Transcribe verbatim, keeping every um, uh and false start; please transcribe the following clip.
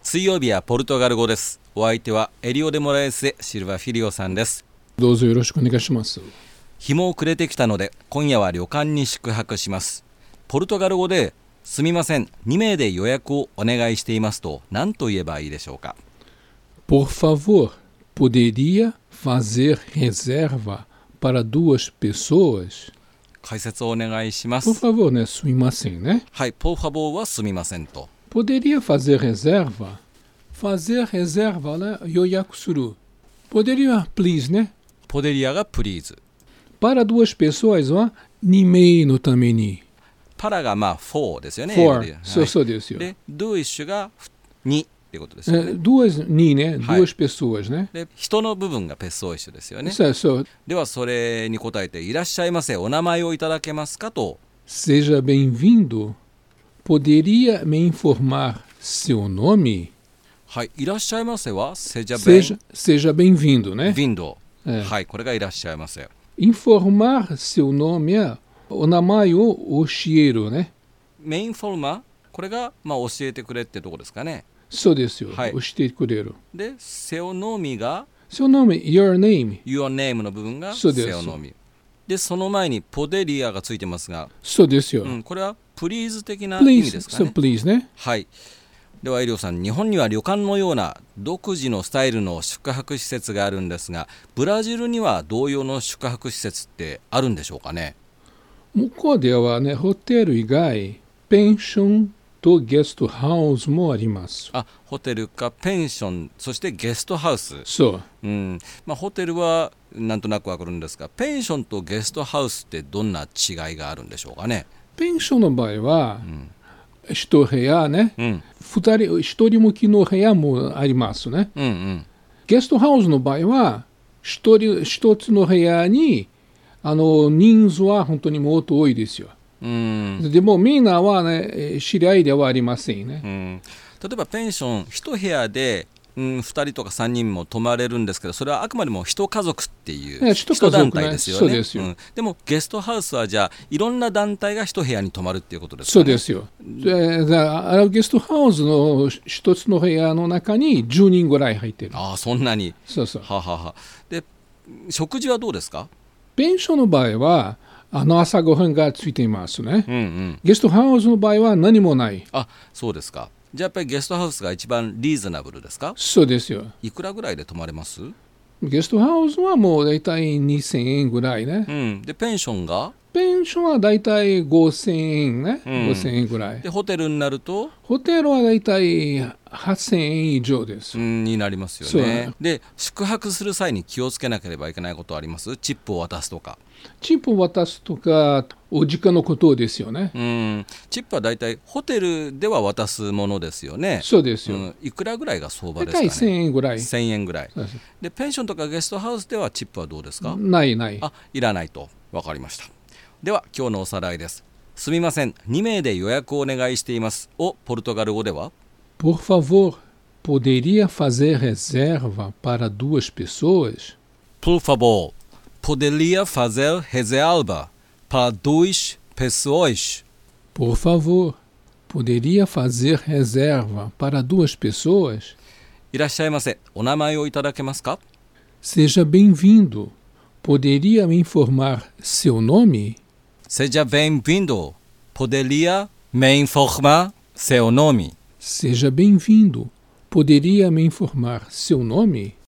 水曜日はポルトガル語です。お相手はエリオ・デ・モラエスでシルバ・フィリオさんです。 どうぞよろしくお願いします。 日も暮れてきたので今夜は旅館に宿泊します。ポルトガル語ですみませんに名で予約をお願いしていますと何と言えばいいでしょうか。 Por favor, poderia fazer reserva para duas pessoas? 解説をお願いします。 Por favor ね、すみませんね。 はい、por favor はすみませんと。 Poderia fazer reserva? Fazer reserva ね、予約する。Poderia, please ね。 ポデリアが please。 Para duas pessoas はに名のために。 パラがまあ for ですよね。 For、 はい、 そうそうですよ。 で doish がにっていうことですよね。 duas にね、 はい、 duas pessoas ね。 で人の部分がペソイシュですよね。 そうそう。 ではそれに答えていらっしゃいませ、お名前をいただけますかと。 Seja bem-vindo. Poderia me informar seu nome? はい、いらっしゃいませはセジャ Seja, seja bem-vindo ね。 ビンド、 ええ、 はい、これがいらっしゃいませ。 Informar seu nome はお名前を教えるね。 メインフォルマー、これがまあ教えてくれってとこですかね。 そうですよ、 はい、 教えてくれる。 でセオノミが seu nome, your name. your name の部分がそうですセオノミで、その前にポデリアがついてますが、 そうですよ、 うん、これはプリーズ的な意味ですかね。 Please, so please ね。 はい。ではエリオさん、日本には旅館のような独自のスタイルの宿泊施設があるんですが、ブラジルには同様の宿泊施設ってあるんでしょうかね。 向こうではね、ホテル以外ペンションとゲストハウスもあります。 あ、ホテルかペンション、そしてゲストハウス。 そう、 うんまあ、ホテルはなんとなくわかるんですが、ペンションとゲストハウスってどんな違いがあるんでしょうかね。 ペンションの場合は、うん一部屋ね、 うん、 二人一人向きの部屋もありますね、 うんうん、 ゲストハウスの場合は一人一つの部屋にあの人数は本当にもっと多いですよ、 うん、 でもみんなはね知り合いではありませんね、 うん、例えばペンション一部屋でうん、ふたりとかさんにんも泊まれるんですけど、それはあくまでも一家族っていう一団体ですよね。 そうですよ、 うん、でもゲストハウスはじゃあいろんな団体が一部屋に泊まるっていうことですかね。 そうですよ。ででゲストハウスの一つの部屋の中にじゅうにんぐらい入ってる。 ああ、そんなに。 そうそう。 ははは。で食事はどうですか。 ペンションの場合はあの朝ごはんがついていますね、 うんうん、 ゲストハウスの場合は何もない。 あ、そうですか。じゃあやっぱりゲストハウスが一番リーズナブルですか。 そうですよ。 いくらぐらいで泊まれます。 ゲストハウスはもうだいたいにせんえんぐらいね、 うん、でペンションがペンションはだいたいごせんえんね、うん、ごせんえんぐらいで、 ホテルになるとホテルはだいたいはっせんえん以上です、 うん、になりますよね。で宿泊する際に気をつけなければいけないことはあります。チップを渡すとか。 チップを渡すとかお時間のことですよね。 うん、チップはだいたいホテルでは渡すものですよね。 そうですよ、うん、 いくらぐらいが相場ですかね。 だいたいせんえんぐらい。 せんえんぐらいで、ペンションとかゲストハウスではチップはどうですか。 ないない。 あ、いらないと。分かりました。では今日のおさらいです。すみませんに名で予約をお願いしていますをポルトガル語では Por favor, poderia fazer reserva para duas pessoas? Por favor, poderia fazer reserva para duas pessoas? Por favor, poderia fazer reserva para duas pessoas? いらっしゃいませ、お名前をいただけますか。 Seja bem-vindo. Poderia me informar seu nome? Seja bem-vindo. Poderia me informar seu nome? Seja bem-vindo. Poderia me informar seu nome?